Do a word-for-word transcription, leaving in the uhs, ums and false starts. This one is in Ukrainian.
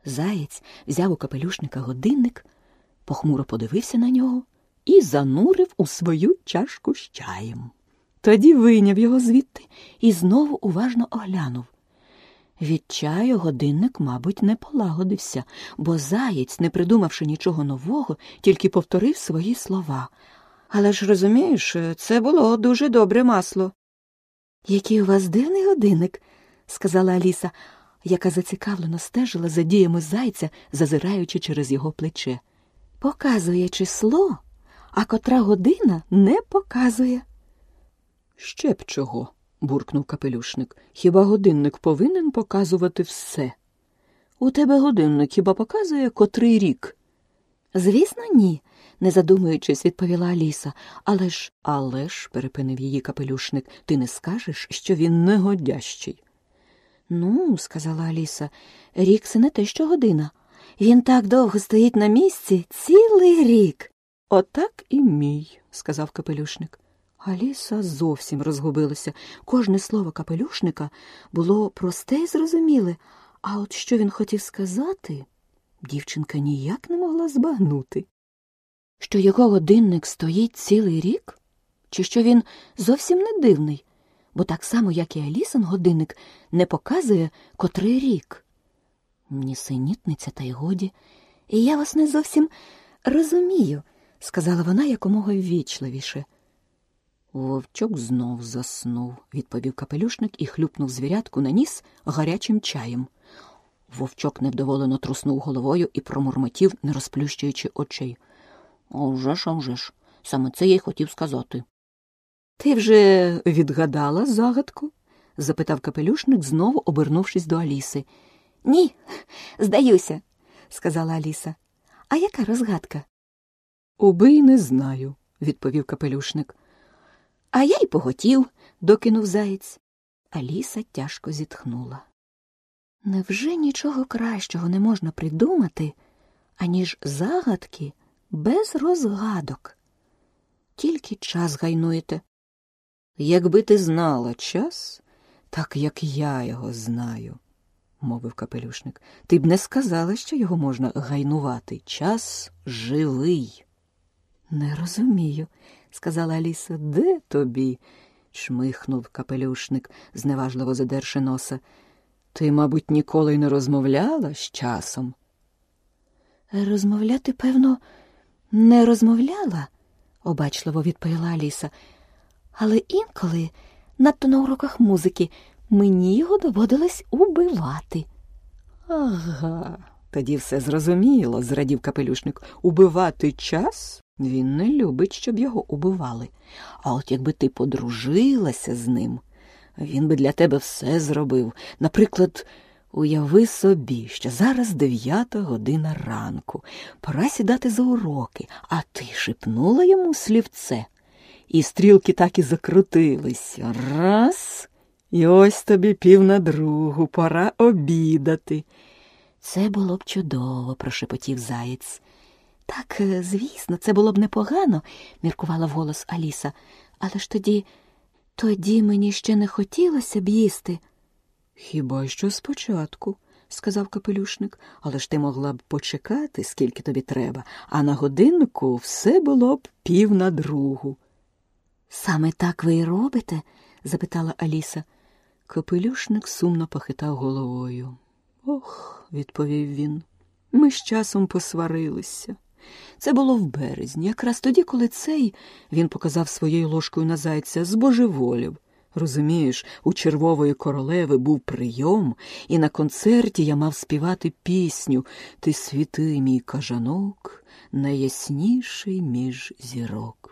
Заєць взяв у капелюшника годинник, похмуро подивився на нього і занурив у свою чашку з чаєм. Тоді вийняв його звідти і знову уважно оглянув. Від чаю годинник, мабуть, не полагодився, бо Заєць, не придумавши нічого нового, тільки повторив свої слова. «Але ж, розумієш, це було дуже добре масло». «Який у вас дивний годинник», – сказала Аліса, яка зацікавлено стежила за діями Зайця, зазираючи через його плече. «Показує число, а котра година не показує». «Ще б чого», – буркнув капелюшник. «Хіба годинник повинен показувати все?» «У тебе годинник хіба показує котрий рік?» «Звісно, ні», – не задумуючись, відповіла Аліса. «Але ж...» «Але ж», – перепинив її капелюшник, – «ти не скажеш, що він негодящий?» «Ну, – сказала Аліса, – рік – це не те, що година. Він так довго стоїть на місці, цілий рік». «Отак і мій», – сказав капелюшник. Аліса зовсім розгубилася. Кожне слово капелюшника було просте й зрозуміле, а от що він хотів сказати, дівчинка ніяк не могла збагнути. Що його годинник стоїть цілий рік? Чи що він зовсім не дивний? Бо так само, як і Алісин годинник, не показує котрий рік. Нісенітниця, та й годі. І я вас не зовсім розумію, сказала вона якомога ввічливіше. Вовчок знов заснув, відповів капелюшник і хлюпнув звірятку на ніс гарячим чаєм. Вовчок невдоволено труснув головою і промурмотів, не розплющуючи очей. «А вже ж, а вже ж, саме це я й хотів сказати». «Ти вже відгадала загадку?» – запитав капелюшник, знову обернувшись до Аліси. «Ні, здаюся», – сказала Аліса. «А яка розгадка?» «Уби й не знаю», – відповів капелюшник. «А я й поготів», – докинув Заєць. Аліса тяжко зітхнула. Невже нічого кращого не можна придумати, аніж загадки без розгадок? Тільки час гайнуєте. «Якби ти знала час, так як я його знаю», – мовив капелюшник, – «ти б не сказала, що його можна гайнувати. Час живий». «Не розумію», – сказала Аліса. «Де тобі?» – чмихнув капелюшник, зневажливо задерши носа. «Ти, мабуть, ніколи й не розмовляла з часом?» «Розмовляти, певно, не розмовляла», – обачливо відповіла Аліса. «Але інколи, надто на уроках музики, мені його доводилось убивати». «Ага, тоді все зрозуміло», – зрадів капелюшник. «Убивати час? Він не любить, щоб його убивали. А от якби ти подружилася з ним, він би для тебе все зробив. Наприклад, уяви собі, що зараз дев'ята година ранку, пора сідати за уроки, а ти шепнула йому слівце. І стрілки так і закрутились. Раз, і ось тобі пів на другу, пора обідати». «Це було б чудово», – прошепотів Заєць. «Так, звісно, це було б непогано», – міркувала вголос Аліса. «Але ж тоді, тоді мені ще не хотілося б їсти». «Хіба що спочатку», – сказав капелюшник. «Але ж ти могла б почекати, скільки тобі треба, а на годиннику все було б пів на другу». «Саме так ви і робите?» – запитала Аліса. Капелюшник сумно похитав головою. «Ох», – відповів він, – «ми з часом посварилися. Це було в березні, якраз тоді, коли цей, він показав своєю ложкою на Зайця, збожеволів. Розумієш, у Червової королеви був прийом, і на концерті я мав співати пісню «Ти світи, мій кажанок, найясніший між зірок».